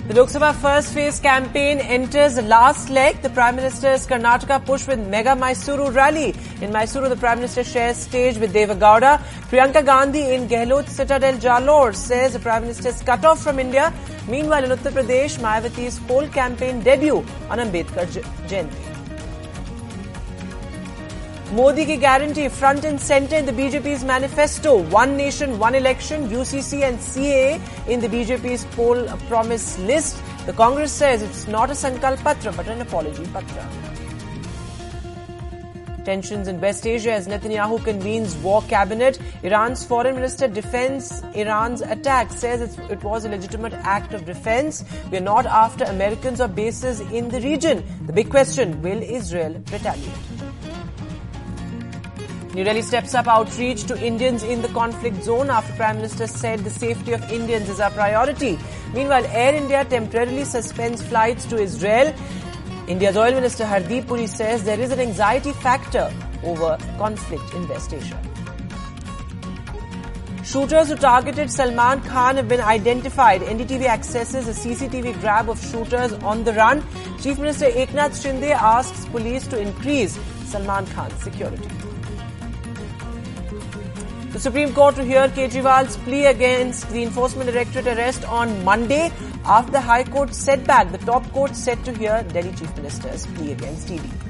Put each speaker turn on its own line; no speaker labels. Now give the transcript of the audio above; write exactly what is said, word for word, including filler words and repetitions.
The Lok Sabha first phase campaign enters the last leg. The Prime Minister's Karnataka push with mega Mysuru rally. In Mysuru, the Prime Minister shares stage with Deva Gowda. Priyanka Gandhi in Gehlot Citadel Jalore says the Prime Minister is cut off from India. Meanwhile, in Uttar Pradesh, Mayawati's poll campaign debut on Ambedkar Jayanti. Modi ki guarantee front and centre in the B J P's manifesto. One nation, one election, U C C and C A A in the B J P's poll promise list. The Congress says it's not a Sankalp Patra but an apology patra. Tensions in West Asia as Netanyahu convenes war cabinet. Iran's foreign minister defends Iran's attack, says it's, it was a legitimate act of defense. We are not after Americans or bases in the region. The big question, will Israel retaliate? New Delhi steps up outreach to Indians in the conflict zone after Prime Minister said the safety of Indians is our priority. Meanwhile, Air India temporarily suspends flights to Israel. India's Oil Minister Hardeep Puri says there is an anxiety factor over conflict in West Asia. Shooters who targeted Salman Khan have been identified. N D T V accesses a C C T V grab of shooters on the run. Chief Minister Eknath Shinde asks police to increase Salman Khan's security. The Supreme Court to hear Kejriwal's plea against the Enforcement Directorate arrest on Monday after the High Court setback. The top court set to hear Delhi Chief Minister's plea against E D.